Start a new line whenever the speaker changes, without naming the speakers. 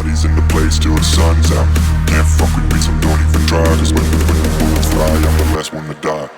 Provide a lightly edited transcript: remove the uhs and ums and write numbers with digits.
bodies in the place till the sun's out. Can't fuck with me, so don't even try. Cause when the bullets fly, I'm the last one to die.